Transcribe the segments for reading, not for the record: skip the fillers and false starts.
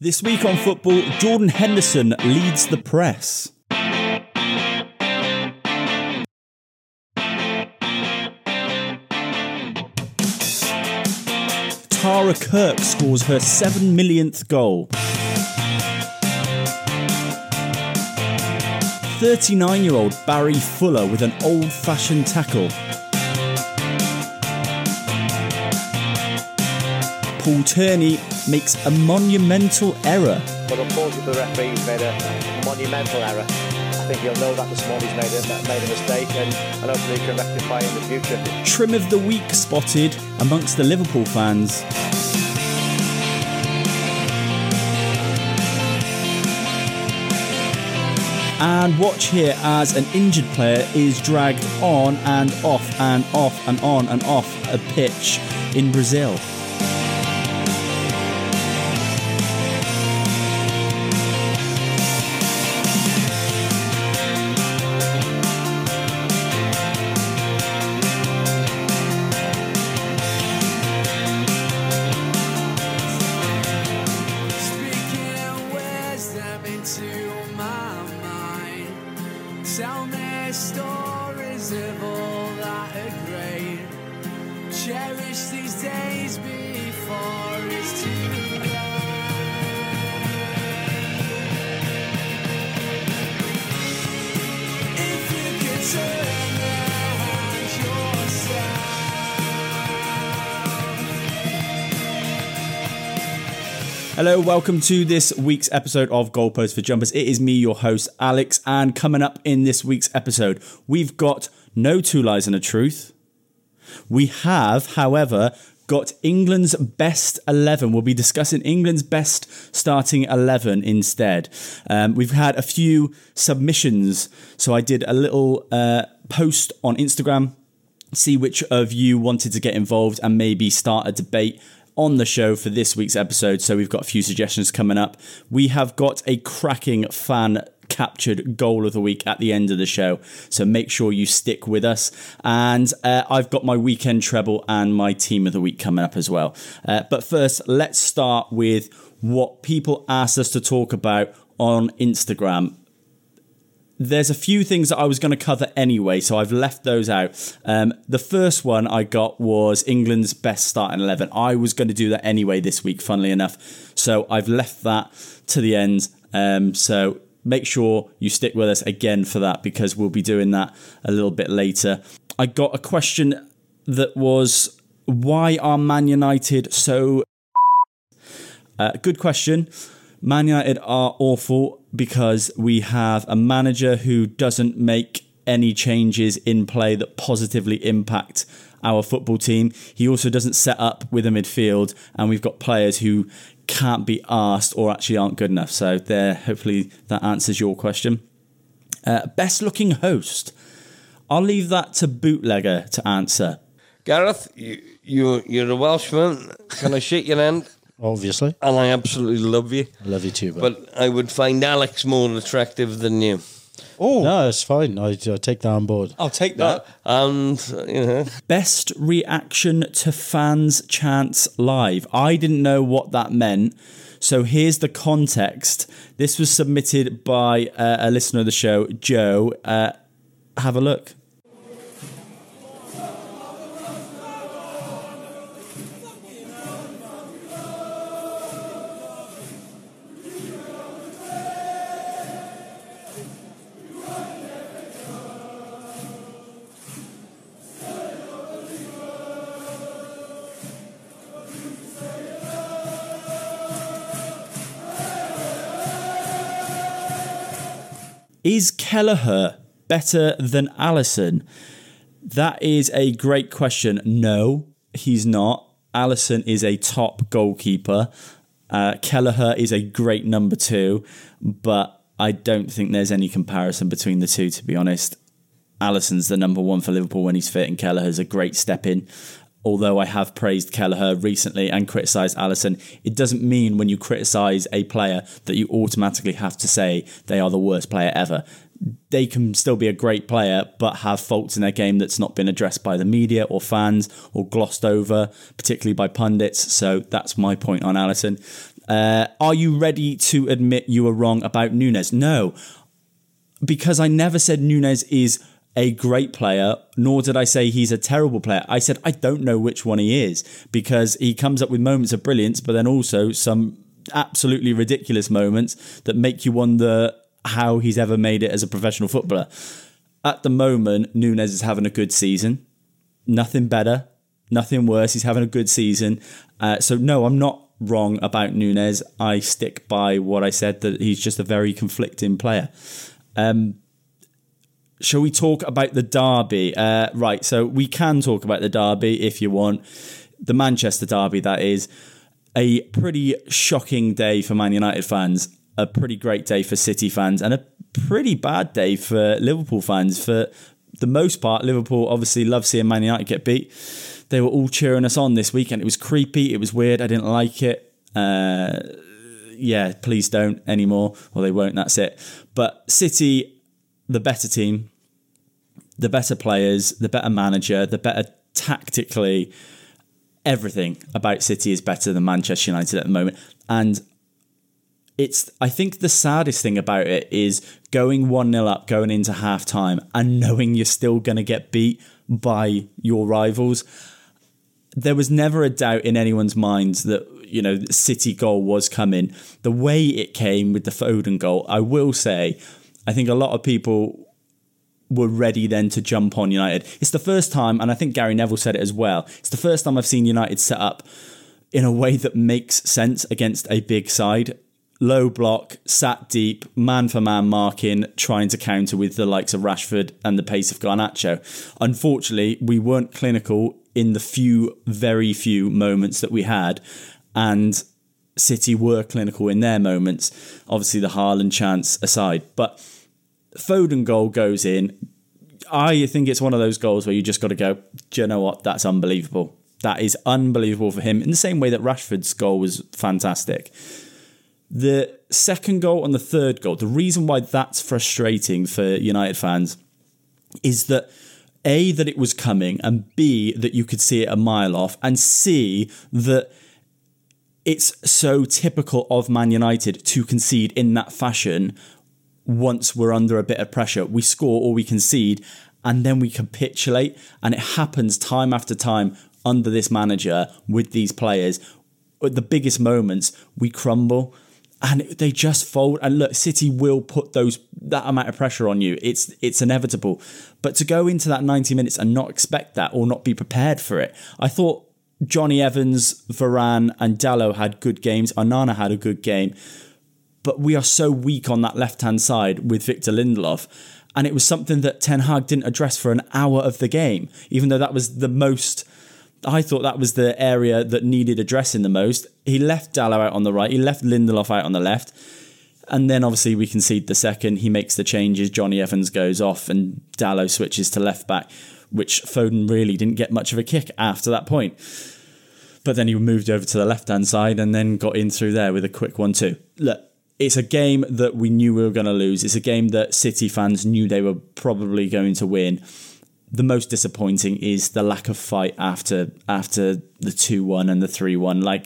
This week on football, Jordan Henderson leads the press. Tara Kirk scores her 7 millionth goal. 39-year-old Barry Fuller with an old-fashioned tackle. Paul Tierney makes a monumental error. But unfortunately the referee's made a monumental error. I think he'll know that this morning he's made a mistake and hopefully he can rectify in the future. Trim of the week spotted amongst the Liverpool fans. And watch here as an injured player is dragged on and off and off and on and off a pitch in Brazil. Tell me stories of all that are great. Cherish these days before it's too late. If you could turn around yourself. Hello, welcome to this week's episode of Goalpost for Jumpers. It is me, your host, Alex, and coming up in this week's episode, we've got no two lies and a truth. We have, however, got England's best 11. We'll be discussing England's best starting 11 instead. We've had a few submissions, so I did a little post on Instagram, see which of you wanted to get involved and maybe start a debate on the show for this week's episode. So we've got a few suggestions coming up. We have got a cracking fan captured goal of the week at the end of the show, so make sure you stick with us. And I've got my weekend treble and my team of the week coming up as well. But first, let's start with what people asked us to talk about on Instagram. There's a few things that I was going to cover anyway, so I've left those out. The first one I got was England's best starting 11. I was going to do that anyway this week, funnily enough. So I've left that to the end. So make sure you stick with us again for that, because we'll be doing that a little bit later. I got a question that was, why are Man United so... good question. Man United are awful because we have a manager who doesn't make any changes in play that positively impact our football team. He also doesn't set up with a midfield, and we've got players who can't be asked or actually aren't good enough. So there, hopefully that answers your question. Best looking host. I'll leave that to Bootlegger to answer. Gareth, you're a Welshman. Can I shake your hand? Obviously. And I absolutely love you. I love you too, but I would find Alex more attractive than you. Oh, no, it's fine. I take that on board. I'll take that. And, you know. Best reaction to fans' chants live. I didn't know what that meant. So here's the context. This was submitted by a listener of the show, Joe. Have a look. Is Kelleher better than Alisson? That is a great question. No, he's not. Alisson is a top goalkeeper. Kelleher is a great number 2, but I don't think there's any comparison between the two, to be honest. Alisson's the number 1 for Liverpool when he's fit, and Kelleher's a great step in. Although I have praised Kelleher recently and criticised Alisson, it doesn't mean when you criticise a player that you automatically have to say they are the worst player ever. They can still be a great player, but have faults in their game that's not been addressed by the media or fans or glossed over, particularly by pundits. So that's my point on Alisson. Are you ready to admit you were wrong about Nunes? No, because I never said Nunes is a great player, nor did I say he's a terrible player. I said I don't know which one he is, because he comes up with moments of brilliance, but then also some absolutely ridiculous moments that make you wonder how he's ever made it as a professional footballer. At the moment, Nunes is having a good season. Nothing better, nothing worse. He's having a good season. So no, I'm not wrong about Nunes. I stick by what I said, that he's just a very conflicting player. Shall we talk about the derby? Right, so we can talk about the derby if you want. The Manchester derby, that is. A pretty shocking day for Man United fans, a pretty great day for City fans, and a pretty bad day for Liverpool fans. For the most part, Liverpool obviously love seeing Man United get beat. They were all cheering us on this weekend. It was creepy, it was weird, I didn't like it. Yeah, please don't anymore, or they won't, that's it. But City, the better team, the better players, the better manager, the better tactically. Everything about City is better than Manchester United at the moment. And I think the saddest thing about it is going 1-0 up, going into half-time, and knowing you're still going to get beat by your rivals. There was never a doubt in anyone's minds that, the City goal was coming. The way it came with the Foden goal, I will say, I think a lot of people were ready then to jump on United. It's the first time, and I think Gary Neville said it as well, it's the first time I've seen United set up in a way that makes sense against a big side. Low block, sat deep, man-for-man marking, trying to counter with the likes of Rashford and the pace of Garnacho. Unfortunately, we weren't clinical in the very few moments that we had, and City were clinical in their moments. Obviously, the Haaland chance aside. But Foden goal goes in. I think it's one of those goals where you just got to go, do you know what? That's unbelievable. That is unbelievable for him. In the same way that Rashford's goal was fantastic. The second goal and the third goal, the reason why that's frustrating for United fans is that A, that it was coming, and B, that you could see it a mile off, and C, that it's so typical of Man United to concede in that fashion. Once we're under a bit of pressure, we score or we concede, and then we capitulate. And it happens time after time under this manager with these players. At the biggest moments, we crumble and they just fold. And look, City will put that amount of pressure on you. It's inevitable. But to go into that 90 minutes and not expect that or not be prepared for it, I thought Johnny Evans, Varane and Dalot had good games. Onana had a good game. But we are so weak on that left-hand side with Victor Lindelof. And it was something that Ten Hag didn't address for an hour of the game, even though that was the most... I thought that was the area that needed addressing the most. He left Dalot out on the right. He left Lindelof out on the left. And then obviously we concede the second. He makes the changes. Johnny Evans goes off and Dalot switches to left-back, which Foden really didn't get much of a kick after that point. But then he moved over to the left-hand side and then got in through there with a quick 1-2. Look, it's a game that we knew we were going to lose. It's a game that City fans knew they were probably going to win. The most disappointing is the lack of fight after the 2-1 and the 3-1. Like,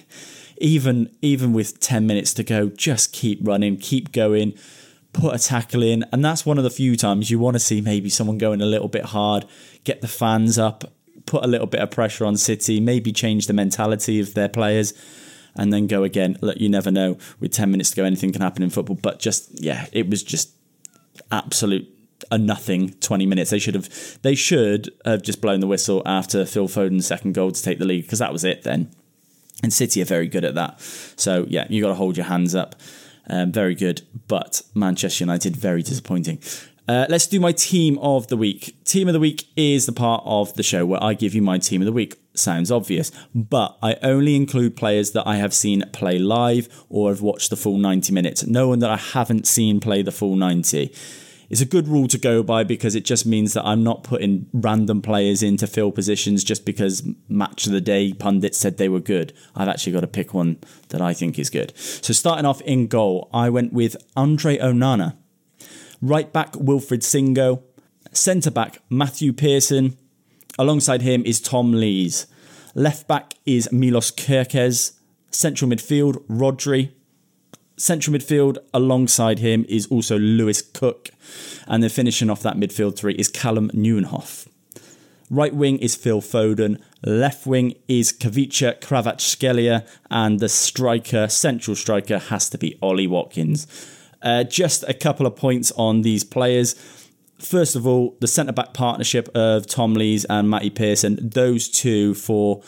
even with 10 minutes to go, just keep running, keep going, put a tackle in. And that's one of the few times you want to see maybe someone going a little bit hard, get the fans up, put a little bit of pressure on City, maybe change the mentality of their players, and then go again. Look, you never know. With 10 minutes to go, anything can happen in football. But it was just absolute a nothing 20 minutes. They should have just blown the whistle after Phil Foden's second goal to take the lead, because that was it then. And City are very good at that. So, yeah, you got to hold your hands up. Very good. But Manchester United, very disappointing. Let's do my team of the week. Team of the week is the part of the show where I give you my team of the week. Sounds obvious, but I only include players that I have seen play live or have watched the full 90 minutes. No one that I haven't seen play the full 90. It's a good rule to go by, because it just means that I'm not putting random players in to fill positions just because Match of the Day pundits said they were good. I've actually got to pick one that I think is good. So starting off in goal, I went with Andre Onana. Right back, Wilfried Singo. Centre back, Matthew Pearson. Alongside him is Tom Lees. Left back is Milos Kerkez. Central midfield, Rodri. Central midfield alongside him is also Lewis Cook. And then finishing off that midfield three is Callum Nieuwenhof. Right wing is Phil Foden. Left wing is Kavica Kvaratskhelia. And the central striker, has to be Ollie Watkins. Just a couple of points on these players. First of all, the centre-back partnership of Tom Lees and Matty Pearson, those two for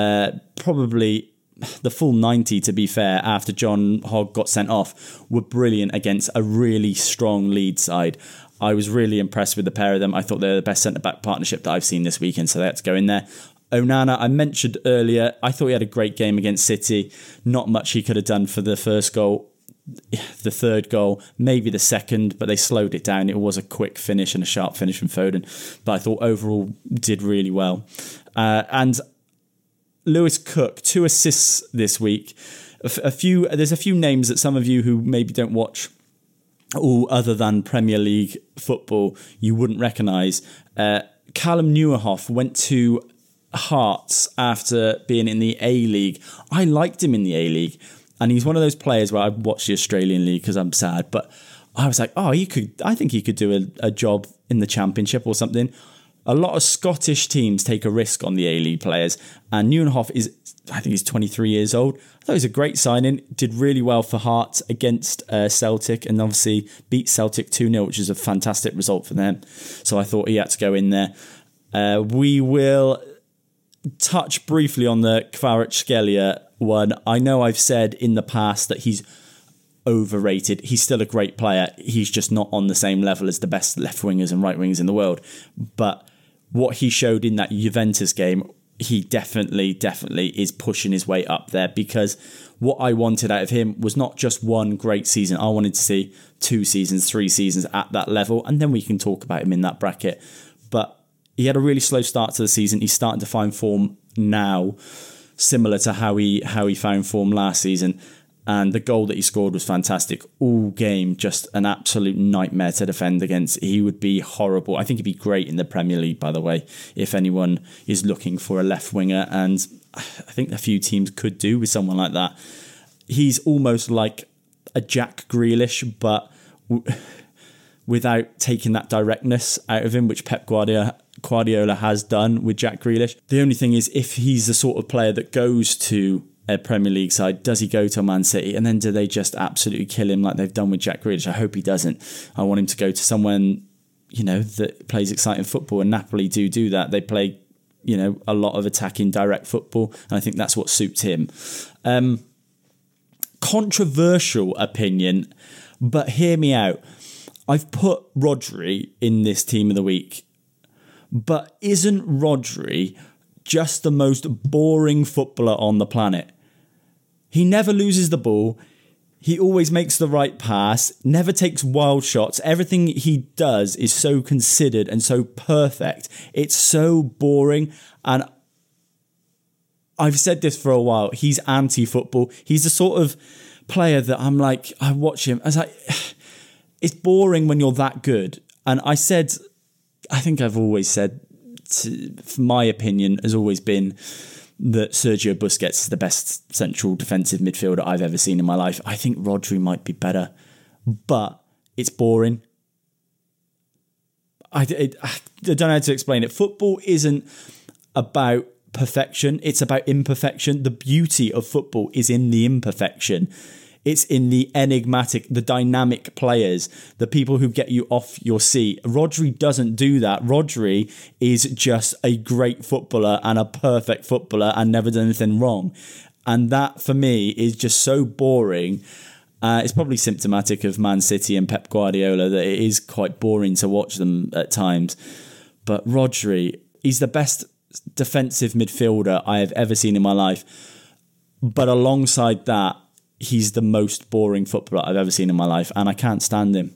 probably the full 90, to be fair, after John Hogg got sent off, were brilliant against a really strong Leeds side. I was really impressed with the pair of them. I thought they were the best centre-back partnership that I've seen this weekend, so they had to go in there. Onana, I mentioned earlier, I thought he had a great game against City. Not much he could have done for the first goal. The third goal, maybe the second, but they slowed it down. It was a quick finish and a sharp finish from Foden, but I thought overall did really well. And Lewis Cook, 2 assists this week. There's a few names that some of you who maybe don't watch all other than Premier League football you wouldn't recognise. Callum Nieuwenhof went to Hearts after being in the A-League. I liked him in the A-League. And he's one of those players where I watched the Australian League because I'm sad, but I was like, I think he could do a job in the Championship or something. A lot of Scottish teams take a risk on the A-League players, and Nieuwenhof I think he's 23 years old. I thought he was a great signing, did really well for Hearts against Celtic, and obviously beat Celtic 2-0, which is a fantastic result for them. So I thought he had to go in there. We will touch briefly on the Kvaratskhelia one. I know I've said in the past that he's overrated. He's still a great player. He's just not on the same level as the best left wingers and right wingers in the world. But what he showed in that Juventus game, he definitely is pushing his way up there, because what I wanted out of him was not just one great season. I wanted to see 2 seasons, 3 seasons at that level, and then we can talk about him in that bracket. But he had a really slow start to the season. He's starting to find form now, similar to how he found form last season. And the goal that he scored was fantastic. All game, just an absolute nightmare to defend against. He would be horrible. I think he'd be great in the Premier League, by the way, if anyone is looking for a left winger. And I think a few teams could do with someone like that. He's almost like a Jack Grealish, but without taking that directness out of him, which Pep Guardiola has done with Jack Grealish. The only thing is, if he's the sort of player that goes to a Premier League side, does he go to Man City, and then do they just absolutely kill him like they've done with Jack Grealish? I hope he doesn't. I want him to go to someone, that plays exciting football, and Napoli do that. They play, a lot of attacking direct football, and I think that's what suits him. Controversial opinion, but hear me out. I've put Rodri in this team of the week, but isn't Rodri just the most boring footballer on the planet? He never loses the ball. He always makes the right pass, never takes wild shots. Everything he does is so considered and so perfect. It's so boring. And I've said this for a while. He's anti-football. He's the sort of player that I'm like, I watch him. I was like, it's boring when you're that good. And I think I've always said, my opinion has always been that Sergio Busquets is the best central defensive midfielder I've ever seen in my life. I think Rodri might be better, but it's boring. I don't know how to explain it. Football isn't about perfection. It's about imperfection. The beauty of football is in the imperfection. It's in the enigmatic, the dynamic players, the people who get you off your seat. Rodri doesn't do that. Rodri is just a great footballer and a perfect footballer and never done anything wrong. And that, for me, is just so boring. It's probably symptomatic of Man City and Pep Guardiola that it is quite boring to watch them at times. But Rodri, he's the best defensive midfielder I have ever seen in my life. But alongside that, he's the most boring footballer I've ever seen in my life, and I can't stand him.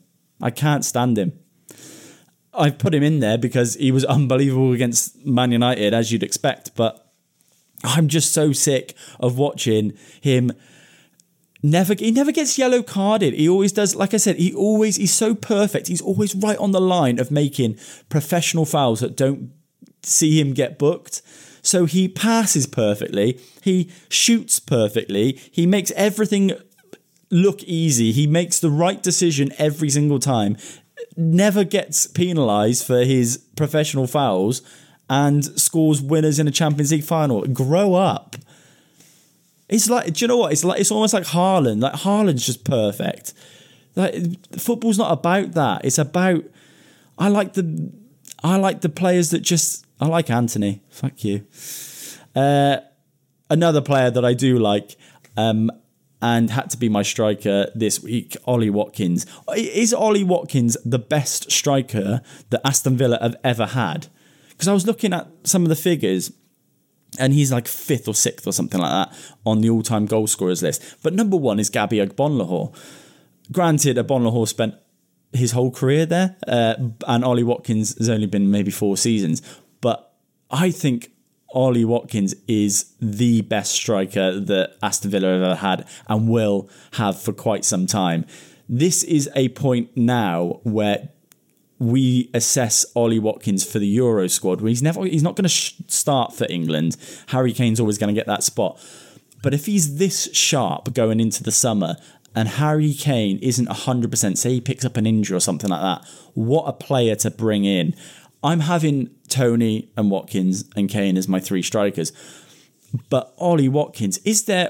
I've put him in there because he was unbelievable against Man United, as you'd expect, but I'm just so sick of watching him. He never gets yellow carded. He always does, like I said, he's so perfect. He's always right on the line of making professional fouls that don't see him get booked. So he passes perfectly. He shoots perfectly. He makes everything look easy. He makes the right decision every single time. Never gets penalised for his professional fouls and scores winners in a Champions League final. Grow up. It's like, do you know what? It's almost like Haaland. Like Haaland's just perfect. Like football's not about that. It's about I like the players that just I like Anthony. Fuck you. Another player that I do like and had to be my striker this week, Ollie Watkins. Is Ollie Watkins the best striker that Aston Villa have ever had? Because I was looking at some of the figures and he's like 5th or 6th or something like that on the all-time goal scorers list. But number 1 is Gabby Agbonlahor. Granted, Agbonlahor spent his whole career there and Ollie Watkins has only been maybe 4 seasons. But I think Ollie Watkins is the best striker that Aston Villa have ever had and will have for quite some time. This is a point now where we assess Ollie Watkins for the Euro squad. He's not going to start for England. Harry Kane's always going to get that spot. But if he's this sharp going into the summer and Harry Kane isn't 100%, say he picks up an injury or something like that, what a player to bring in. I'm having Tony and Watkins and Kane as my 3 strikers. But Ollie Watkins, is there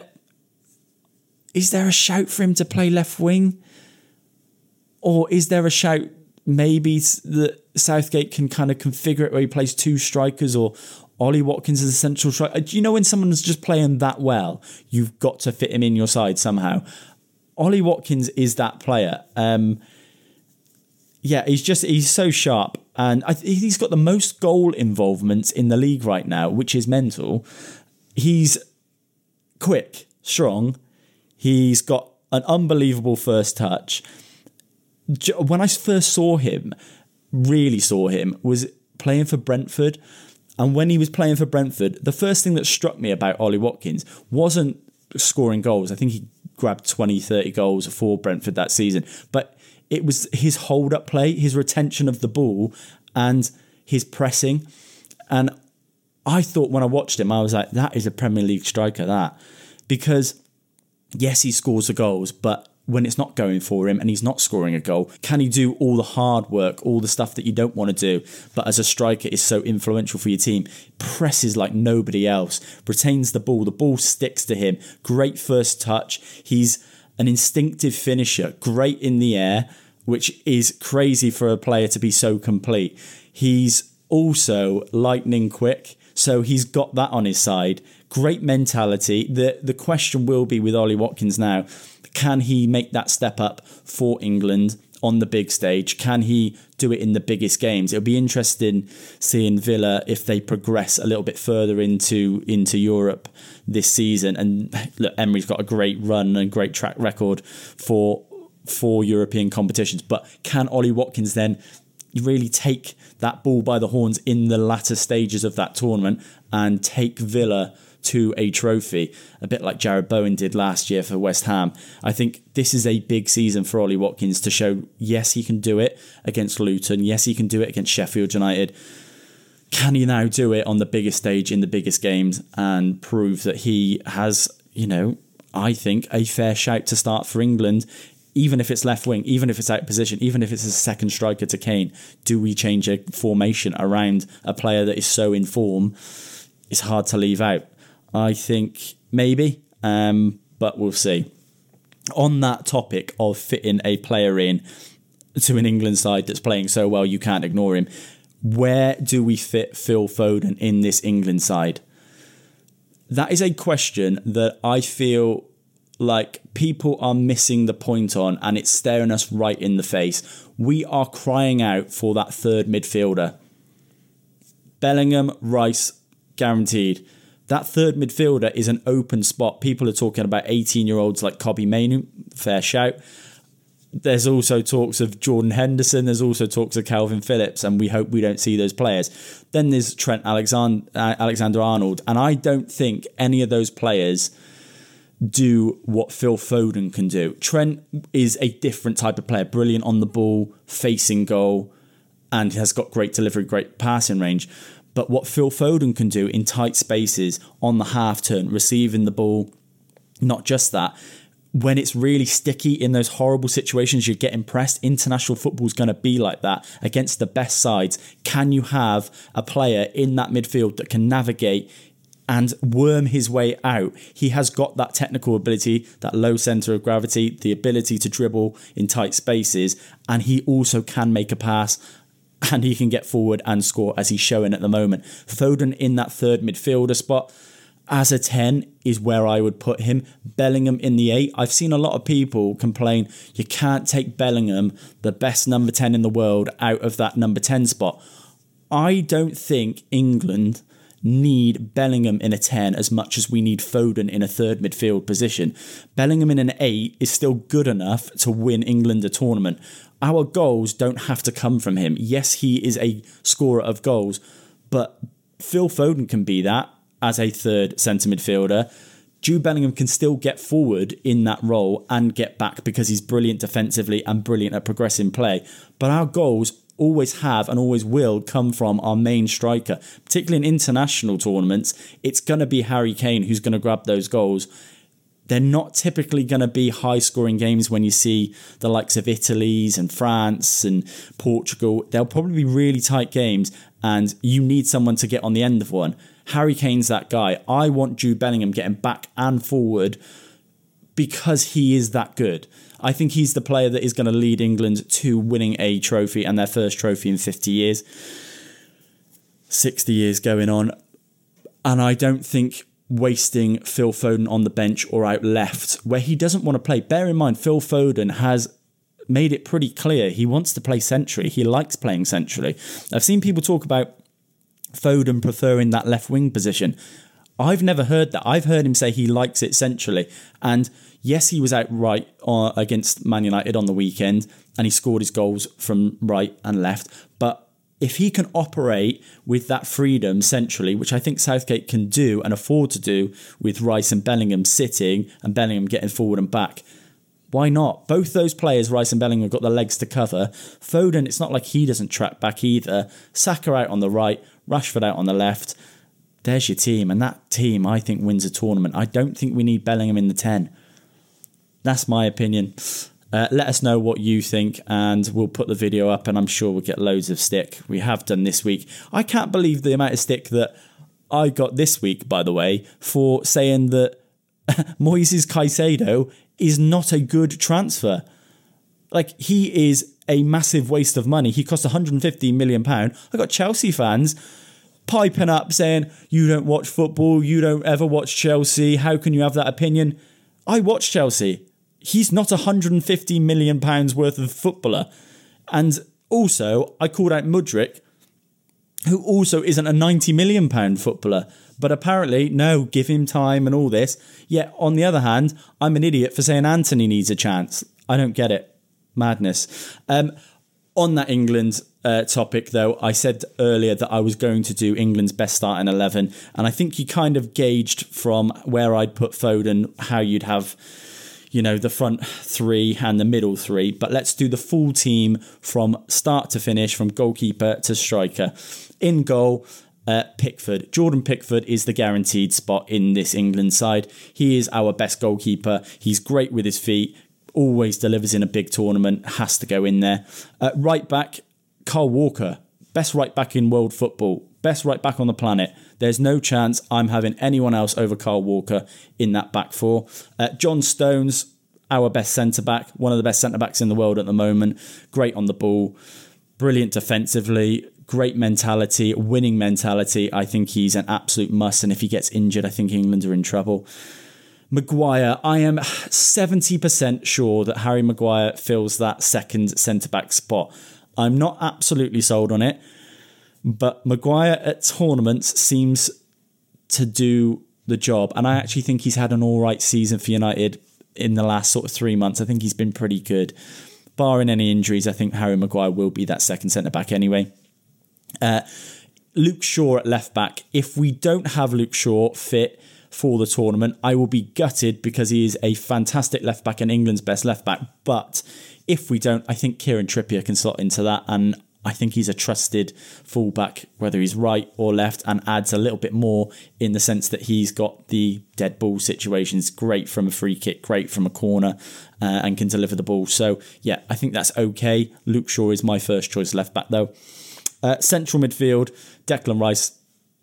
a shout for him to play left wing? Or is there a shout maybe that Southgate can kind of configure it where he plays 2 strikers or Ollie Watkins is a central striker? Do you know when someone's just playing that well, you've got to fit him in your side somehow? Ollie Watkins is that player. He's so sharp. And he's got the most goal involvements in the league right now, which is mental. He's quick, strong. He's got an unbelievable first touch. When I first really saw him, was playing for Brentford. And when he was playing for Brentford, the first thing that struck me about Ollie Watkins wasn't scoring goals. I think he grabbed 20, 30 goals for Brentford that season. But it was his hold-up play, his retention of the ball, and his pressing. And I thought when I watched him, I was like, that is a Premier League striker, that. Because, yes, he scores the goals, but when it's not going for him and he's not scoring a goal, can he do all the hard work, all the stuff that you don't want to do, but as a striker is so influential for your team, presses like nobody else, retains the ball sticks to him, great first touch, he's an instinctive finisher, great in the air, which is crazy for a player to be so complete. He's also lightning quick, so he's got that on his side. Great mentality. The question will be with Ollie Watkins now, can he make that step up for England on the big stage? Can he do it in the biggest games? It'll be interesting seeing Villa if they progress a little bit further into Europe this season. And look, Emery's got a great run and great track record for European competitions. But can Ollie Watkins then really take that ball by the horns in the latter stages of that tournament and take Villa to a trophy, a bit like Jared Bowen did last year for West Ham? I think this is a big season for Ollie Watkins to show, yes, he can do it against Luton. Yes, he can do it against Sheffield United. Can he now do it on the biggest stage in the biggest games and prove that he has, I think, a fair shout to start for England, even if it's left wing, even if it's out of position, even if it's a second striker to Kane? Do we change a formation around a player that is so in form? It's hard to leave out. I think maybe, but we'll see. On that topic of fitting a player in to an England side that's playing so well you can't ignore him, where do we fit Phil Foden in this England side? That is a question that I feel like people are missing the point on, and it's staring us right in the face. We are crying out for that third midfielder. Bellingham, Rice, guaranteed. That third midfielder is an open spot. People are talking about 18-year-olds like Kobbie Mainoo, fair shout. There's also talks of Jordan Henderson. There's also talks of Calvin Phillips, and we hope we don't see those players. Then there's Trent Alexander-Arnold, and I don't think any of those players do what Phil Foden can do. Trent is a different type of player, brilliant on the ball, facing goal, and has got great delivery, great passing range. But what Phil Foden can do in tight spaces, on the half turn, receiving the ball, not just that, when it's really sticky in those horrible situations, you're getting pressed. International football is going to be like that against the best sides. Can you have a player in that midfield that can navigate and worm his way out? He has got that technical ability, that low centre of gravity, the ability to dribble in tight spaces, and he also can make a pass, and he can get forward and score, as he's showing at the moment. Foden in that third midfielder spot as a 10 is where I would put him. Bellingham in the 8. I've seen a lot of people complain you can't take Bellingham, the best number 10 in the world, out of that number 10 spot. I don't think England need Bellingham in a 10 as much as we need Foden in a third midfield position. Bellingham in an 8 is still good enough to win England a tournament. Our goals don't have to come from him. Yes, he is a scorer of goals, but Phil Foden can be that as a third centre midfielder. Jude Bellingham can still get forward in that role and get back because he's brilliant defensively and brilliant at progressing play. But our goals always have and always will come from our main striker. Particularly in international tournaments, it's going to be Harry Kane who's going to grab those goals. They're not typically going to be high-scoring games when you see the likes of Italy's and France and Portugal. They'll probably be really tight games, and you need someone to get on the end of one. Harry Kane's that guy. I want Jude Bellingham getting back and forward because he is that good. I think he's the player that is going to lead England to winning a trophy, and their first trophy in 50 years. 60 years going on. And I don't think wasting Phil Foden on the bench or out left where he doesn't want to play. Bear in mind, Phil Foden has made it pretty clear he wants to play centrally. He likes playing centrally. I've seen people talk about Foden preferring that left wing position. I've never heard that. I've heard him say he likes it centrally. And yes, he was out right against Man United on the weekend and he scored his goals from right and left. But if he can operate with that freedom centrally, which I think Southgate can do and afford to do with Rice and Bellingham sitting and Bellingham getting forward and back, why not? Both those players, Rice and Bellingham, have got the legs to cover. Foden, it's not like he doesn't track back either. Saka out on the right, Rashford out on the left. There's your team. And that team, I think, wins a tournament. I don't think we need Bellingham in the 10. That's my opinion. Let us know what you think and we'll put the video up and I'm sure we'll get loads of stick. We have done this week. I can't believe the amount of stick that I got this week, by the way, for saying that Moises Caicedo is not a good transfer. Like, he is a massive waste of money. He cost £150 million. I got Chelsea fans piping up saying, you don't watch football, you don't ever watch Chelsea, how can you have that opinion? I watch Chelsea. He's not £150 million worth of footballer. And also, I called out Mudryk, who also isn't a £90 million footballer. But apparently, no, give him time and all this. Yet, on the other hand, I'm an idiot for saying Anthony needs a chance. I don't get it. Madness. On that England topic, though, I said earlier that I was going to do England's best starting 11. And I think you kind of gauged from where I'd put Foden, how you'd have, you know, the front three and the middle three. But let's do the full team from start to finish, from goalkeeper to striker. In goal, Pickford. Jordan Pickford is the guaranteed spot in this England side. He is our best goalkeeper. He's great with his feet. Always delivers in a big tournament. Has to go in there. Right back, Kyle Walker. Best right back in world football. Best right back on the planet. There's no chance I'm having anyone else over Kyle Walker in that back four. John Stones, our best centre-back. One of the best centre-backs in the world at the moment. Great on the ball. Brilliant defensively. Great mentality. Winning mentality. I think he's an absolute must. And if he gets injured, I think England are in trouble. Maguire, I am 70% sure that Harry Maguire fills that second centre-back spot. I'm not absolutely sold on it, but Maguire at tournaments seems to do the job. And I actually think he's had an all right season for United in the last sort of 3 months. I think he's been pretty good. Barring any injuries, I think Harry Maguire will be that second centre-back anyway. Luke Shaw at left-back. If we don't have Luke Shaw fit for the tournament, I will be gutted because he is a fantastic left-back and England's best left-back. But if we don't, I think Kieran Trippier can slot into that. And I think he's a trusted fullback, whether he's right or left, and adds a little bit more in the sense that he's got the dead ball situations, great from a free kick, great from a corner, and can deliver the ball. So, yeah, I think that's okay. Luke Shaw is my first choice left back, though. Central midfield, Declan Rice.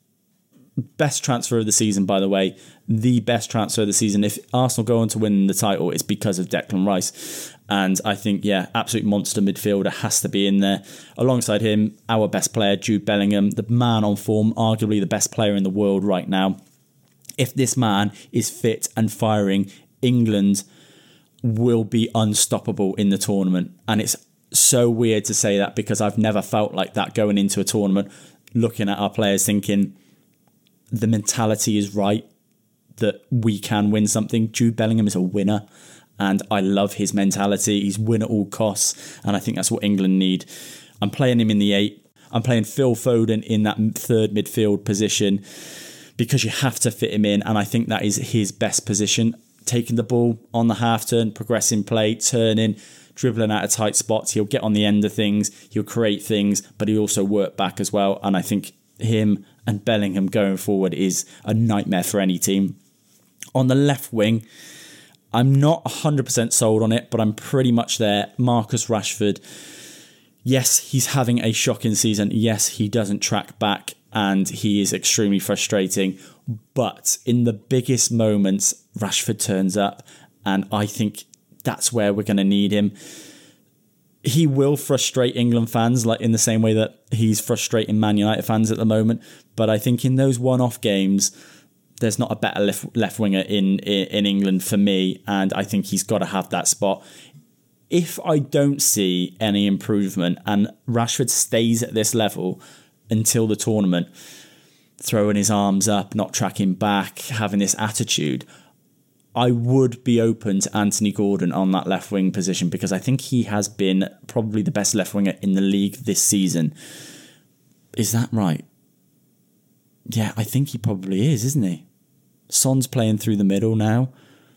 Best transfer of the season, by the way. The best transfer of the season. If Arsenal go on to win the title, it's because of Declan Rice. And I think, yeah, absolute monster midfielder has to be in there. Alongside him, our best player, Jude Bellingham, the man on form, arguably the best player in the world right now. If this man is fit and firing, England will be unstoppable in the tournament. And it's so weird to say that because I've never felt like that going into a tournament, looking at our players thinking the mentality is right, that we can win something. Jude Bellingham is a winner, and I love his mentality. He's win at all costs, and I think that's what England need. I'm playing him in the 8. I'm playing Phil Foden in that third midfield position because you have to fit him in, and I think that is his best position. Taking the ball on the half turn, progressing play, turning, dribbling out of tight spots. He'll get on the end of things. He'll create things, but he'll also work back as well. And I think him and Bellingham going forward is a nightmare for any team. On the left wing, I'm not 100% sold on it, but I'm pretty much there. Marcus Rashford. Yes, he's having a shocking season. Yes, he doesn't track back and he is extremely frustrating. But in the biggest moments, Rashford turns up, and I think that's where we're going to need him. He will frustrate England fans, like in the same way that he's frustrating Man United fans at the moment. But I think in those one-off games, there's not a better left winger in England for me, and I think he's got to have that spot. If I don't see any improvement and Rashford stays at this level until the tournament, throwing his arms up, not tracking back, having this attitude, I would be open to Anthony Gordon on that left wing position because I think he has been probably the best left winger in the league this season. Is that right? Yeah, I think he probably is, isn't he? Son's playing through the middle now.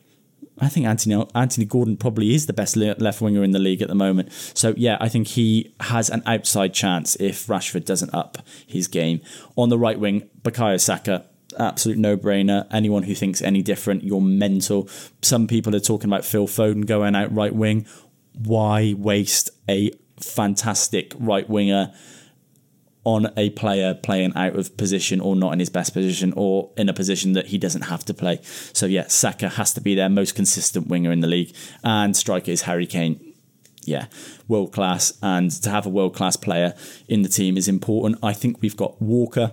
I think Anthony Gordon probably is the best left winger in the league at the moment. So, yeah, I think he has an outside chance if Rashford doesn't up his game. On the right wing, Bukayo Saka, absolute no-brainer. Anyone who thinks any different, you're mental. Some people are talking about Phil Foden going out right wing. Why waste a fantastic right winger on a player playing out of position or not in his best position or in a position that he doesn't have to play? So yeah, Saka has to be their most consistent winger in the league, and striker is Harry Kane. Yeah, world class, and to have a world class player in the team is important. I think we've got Walker,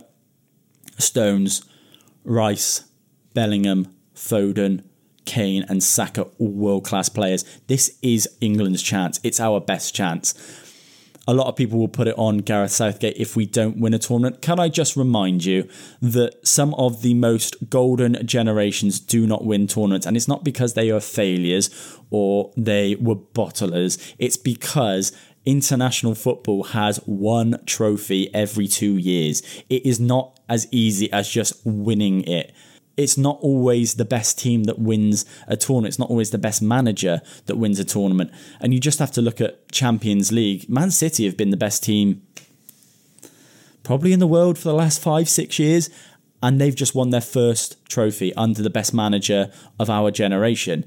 Stones, Rice, Bellingham, Foden, Kane and Saka, all world class players. This is England's chance. It's our best chance. A lot of people will put it on Gareth Southgate if we don't win a tournament. Can I just remind you that some of the most golden generations do not win tournaments, and it's not because they are failures or they were bottlers. It's because international football has one trophy every 2 years. It is not as easy as just winning it. It's not always the best team that wins a tournament. It's not always the best manager that wins a tournament. And you just have to look at Champions League. Man City have been the best team probably in the world for the last 5-6 years. And they've just won their first trophy under the best manager of our generation.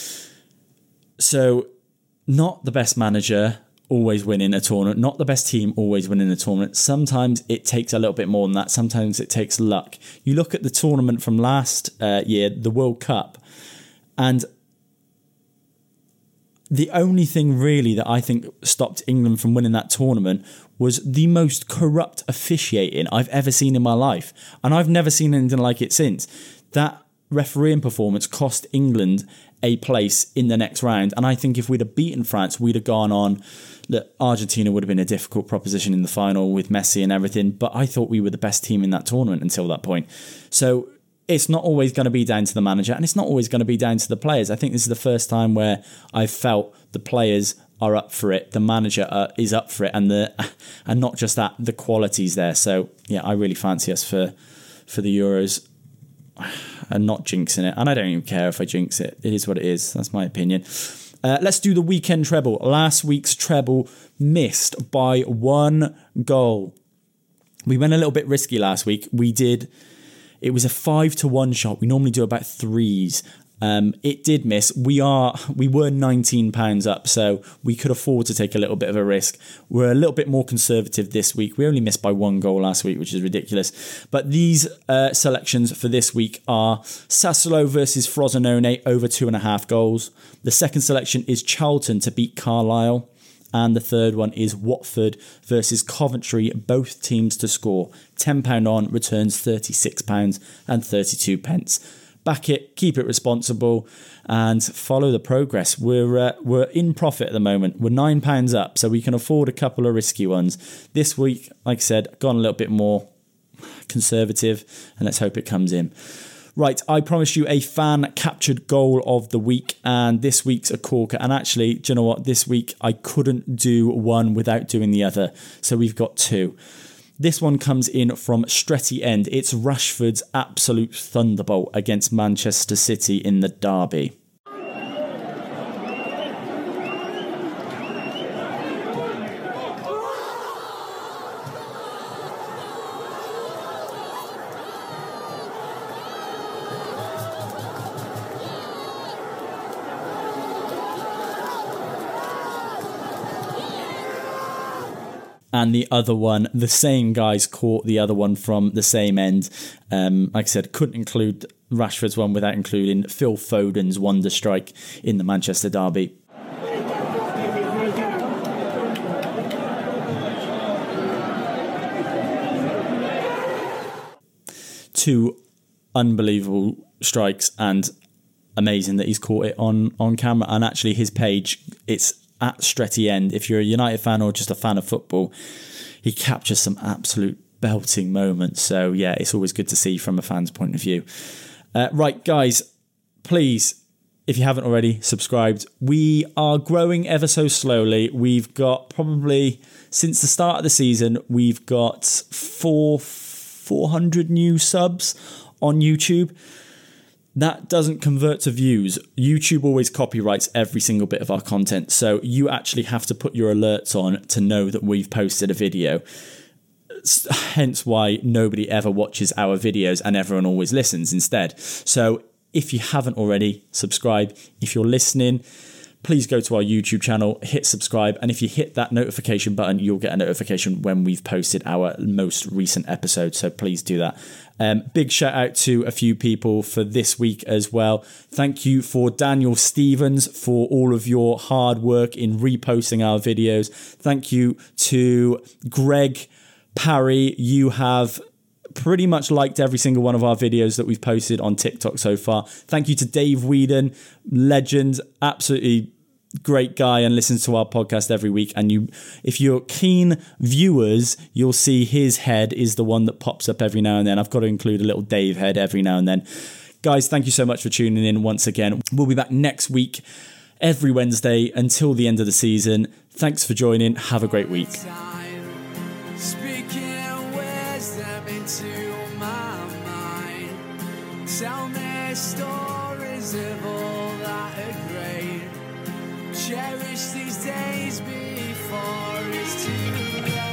So not the best manager always winning a tournament, not the best team always winning a tournament. Sometimes it takes a little bit more than that. Sometimes it takes luck. You look at the tournament from last year, the World Cup, and the only thing really that I think stopped England from winning that tournament was the most corrupt officiating I've ever seen in my life. And I've never seen anything like it since. That refereeing performance cost England a place in the next round. And I think if we'd have beaten France, we'd have gone on. Look, Argentina would have been a difficult proposition in the final with Messi and everything, but I thought we were the best team in that tournament until that point. So it's not always going to be down to the manager, and it's not always going to be down to the players. I think this is the first time where I've felt the players are up for it, the manager is up for it, and not just that, the quality's there. So yeah, I really fancy us for the Euros. And not jinxing it. And I don't even care if I jinx it. It is what it is. That's my opinion. Let's do the weekend treble. Last week's treble missed by 1 goal. We went a little bit risky last week. It was a 5-1 shot. We normally do about 3s. It did miss. We were £19 up, so we could afford to take a little bit of a risk. We're a little bit more conservative this week. We only missed by 1 goal last week, which is ridiculous. But these selections for this week are Sassuolo versus Frosinone over 2.5 goals. The second selection is Charlton to beat Carlisle. And the third one is Watford versus Coventry, both teams to score. £10 on, returns £36.32. Back it, keep it responsible, and follow the progress. We're in profit at the moment. We're £9 up, so we can afford a couple of risky ones. This week, like I said, gone a little bit more conservative, and let's hope it comes in. Right, I promised you a fan-captured goal of the week, and this week's a corker. And actually, do you know what? This week, I couldn't do one without doing the other, so we've got 2. This one comes in from Stretty End. It's Rashford's absolute thunderbolt against Manchester City in the derby. And the other one, the same guys caught the other one from the same end. Like I said, couldn't include Rashford's one without including Phil Foden's wonder strike in the Manchester derby. 2 unbelievable strikes, and amazing that he's caught it on camera. And actually his page, it's at Stretty End. If you're a United fan or just a fan of football, he captures some absolute belting moments. So yeah, it's always good to see from a fan's point of view. Right, guys, please, if you haven't already, subscribed. We are growing ever so slowly. We've got probably, since the start of the season, we've got 400 new subs on YouTube. That doesn't convert to views. YouTube always copyrights every single bit of our content, so you actually have to put your alerts on to know that we've posted a video. Hence why nobody ever watches our videos and everyone always listens instead. So if you haven't already, subscribe. If you're listening, please go to our YouTube channel, hit subscribe, and if you hit that notification button, you'll get a notification when we've posted our most recent episode, so please do that. Big shout out to a few people for this week as well. Thank you for Daniel Stevens for all of your hard work in reposting our videos. Thank you to Greg Parry. You have pretty much liked every single one of our videos that we've posted on TikTok so far. Thank you to Dave Whedon, legend, absolutely great guy, and listens to our podcast every week. And if you're keen viewers, you'll see his head is the one that pops up every now and then. I've got to include a little Dave head every now and then. Guys, thank you so much for tuning in once again. We'll be back next week, every Wednesday until the end of the season. Thanks for joining. Have a great week. Speaking wisdom into my mind. Tell me stories of all that are great. Cherish these days before it's too late.